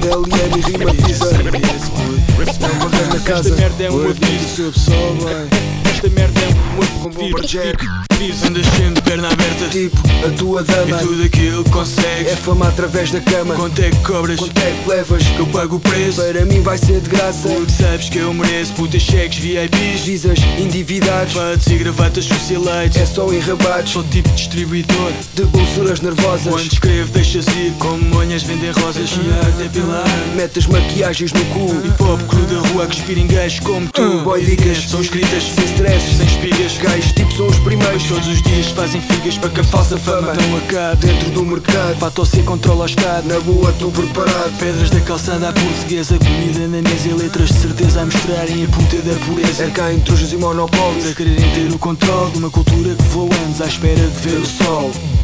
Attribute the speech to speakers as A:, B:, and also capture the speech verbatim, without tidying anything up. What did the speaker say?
A: L M rima visa. É uma grande na casa.
B: Esta merda é um aviso. Esta merda é um aviso.
C: Andas sempre perna aberta,
A: tipo a tua dama.
C: E tudo aquilo que consegues
A: é fama através da cama.
C: Quanto é que cobras?
A: Quanto é que levas?
C: Que eu pago o preço.
A: Para mim vai ser de graça.
C: Porque sabes que eu mereço putas, cheques, V I Ps,
A: visas endividados,
C: fatos e gravatas socialites.
A: É só enrabados,
C: sou tipo distribuidor
A: de úlceras nervosas.
C: Quando escrevo deixas ir, como manhas vendem rosas. E a depilar,
A: metes maquiagens no cu.
C: Hip hop cru da rua que expira em gajos como tu.
A: uh, Boy dicas,
C: são escritas
A: sem stress,
C: sem espigas.
A: Gajos tipo são os primeiros.
C: Todos os dias fazem figas para que a falsa fama não acabe
A: dentro do mercado.
C: Fato C controla o estado,
A: na boa estou preparado.
C: Pedras da calçada à portuguesa, comida na mesa e letras de certeza a mostrarem a puta da pureza.
A: É cá intrujos e monopólios
C: a quererem ter o controle de uma cultura que voa anos à espera de ver o sol.